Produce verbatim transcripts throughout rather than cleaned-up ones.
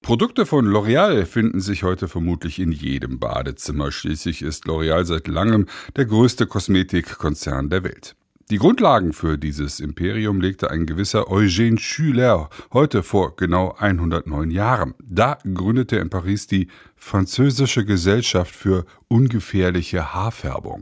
Produkte von L'Oréal finden sich heute vermutlich in jedem Badezimmer. Schließlich ist L'Oréal seit langem der größte Kosmetikkonzern der Welt. Die Grundlagen für dieses Imperium legte ein gewisser Eugène Schueller heute vor genau hundertneun Jahren. Da gründete er in Paris die Französische Gesellschaft für ungefährliche Haarfärbung.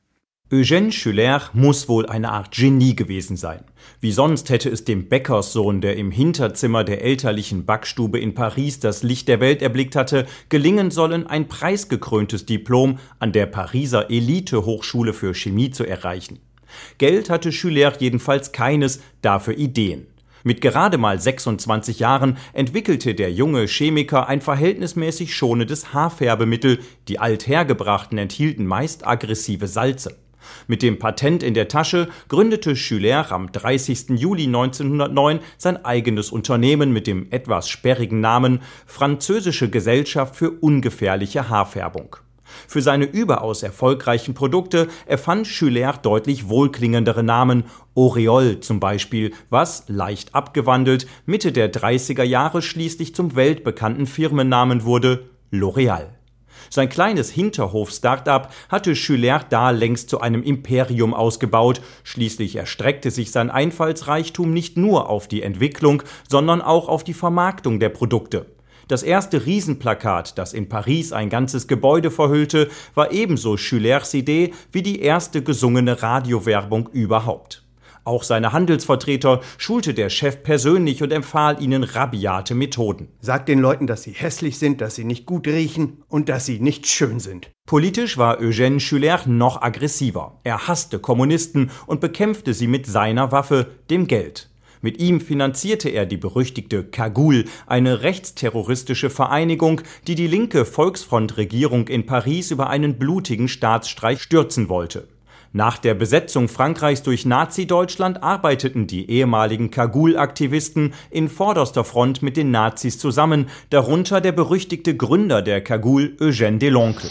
Eugène Schueller muss wohl eine Art Genie gewesen sein. Wie sonst hätte es dem Bäckerssohn, der im Hinterzimmer der elterlichen Backstube in Paris das Licht der Welt erblickt hatte, gelingen sollen, ein preisgekröntes Diplom an der Pariser Elite-Hochschule für Chemie zu erreichen. Geld hatte Schueller jedenfalls keines, dafür Ideen. Mit gerade mal sechsundzwanzig Jahren entwickelte der junge Chemiker ein verhältnismäßig schonendes Haarfärbemittel. Die althergebrachten enthielten meist aggressive Salze. Mit dem Patent in der Tasche gründete Schueller am dreißigsten Juli neunzehnhundertneun sein eigenes Unternehmen mit dem etwas sperrigen Namen Französische Gesellschaft für ungefährliche Haarfärbung. Für seine überaus erfolgreichen Produkte erfand Schueller deutlich wohlklingendere Namen, Auréole zum Beispiel, was, leicht abgewandelt, Mitte der dreißiger Jahre schließlich zum weltbekannten Firmennamen wurde, L'Oréal. Sein kleines Hinterhof-Start-up hatte Schueller da längst zu einem Imperium ausgebaut. Schließlich erstreckte sich sein Einfallsreichtum nicht nur auf die Entwicklung, sondern auch auf die Vermarktung der Produkte. Das erste Riesenplakat, das in Paris ein ganzes Gebäude verhüllte, war ebenso Schuellers Idee wie die erste gesungene Radiowerbung überhaupt. Auch seine Handelsvertreter schulte der Chef persönlich und empfahl ihnen rabiate Methoden. Sagt den Leuten, dass sie hässlich sind, dass sie nicht gut riechen und dass sie nicht schön sind. Politisch war Eugène Schueller noch aggressiver. Er hasste Kommunisten und bekämpfte sie mit seiner Waffe, dem Geld. Mit ihm finanzierte er die berüchtigte Cagoule, eine rechtsterroristische Vereinigung, die die linke Volksfront-Regierung in Paris über einen blutigen Staatsstreich stürzen wollte. Nach der Besetzung Frankreichs durch Nazi-Deutschland arbeiteten die ehemaligen Cagoule-Aktivisten in vorderster Front mit den Nazis zusammen, darunter der berüchtigte Gründer der Cagoule, Eugène Deloncle.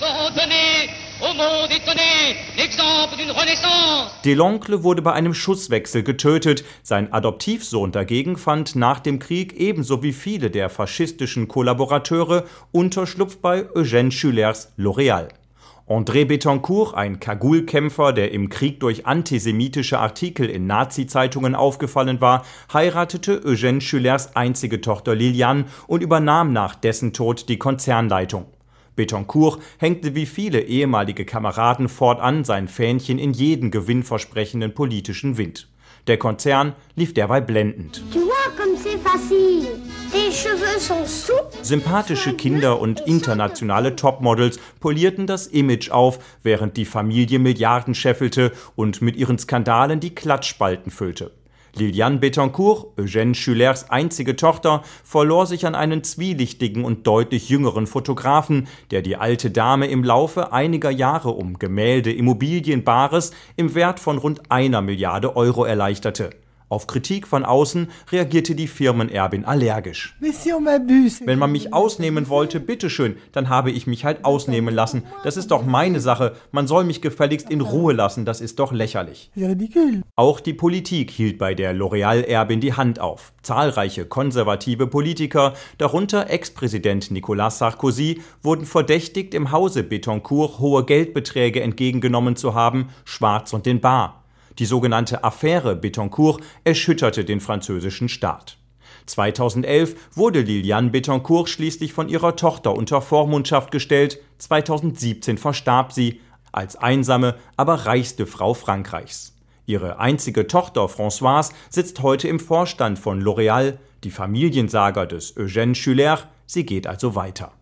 Deloncle wurde bei einem Schusswechsel getötet. Sein Adoptivsohn dagegen fand nach dem Krieg ebenso wie viele der faschistischen Kollaborateure Unterschlupf bei Eugène Schuellers L'Oréal. André Bettencourt, ein Cagoule-Kämpfer, der im Krieg durch antisemitische Artikel in Nazi-Zeitungen aufgefallen war, heiratete Eugène Schuellers einzige Tochter Liliane und übernahm nach dessen Tod die Konzernleitung. Bettencourt hängte wie viele ehemalige Kameraden fortan sein Fähnchen in jeden gewinnversprechenden politischen Wind. Der Konzern lief derweil blendend. Sympathische Kinder und internationale Topmodels polierten das Image auf, während die Familie Milliarden scheffelte und mit ihren Skandalen die Klatschspalten füllte. Liliane Bettencourt, Eugène Schuellers einzige Tochter, verlor sich an einen zwielichtigen und deutlich jüngeren Fotografen, der die alte Dame im Laufe einiger Jahre um Gemälde, Immobilien, Bares im Wert von rund einer Milliarde Euro erleichterte. Auf Kritik von außen reagierte die Firmenerbin allergisch. Wenn man mich ausnehmen wollte, bitteschön, dann habe ich mich halt ausnehmen lassen. Das ist doch meine Sache. Man soll mich gefälligst in Ruhe lassen, das ist doch lächerlich. Auch die Politik hielt bei der L'Oréal-Erbin die Hand auf. Zahlreiche konservative Politiker, darunter Ex-Präsident Nicolas Sarkozy, wurden verdächtigt, im Hause Bettencourt hohe Geldbeträge entgegengenommen zu haben, schwarz und in bar. Die sogenannte Affäre Bettencourt erschütterte den französischen Staat. zweitausendelf wurde Liliane Bettencourt schließlich von ihrer Tochter unter Vormundschaft gestellt. zweitausendsiebzehn verstarb sie als einsame, aber reichste Frau Frankreichs. Ihre einzige Tochter Françoise sitzt heute im Vorstand von L'Oréal. Die Familiensaga des Eugène Schueller, sie geht also weiter.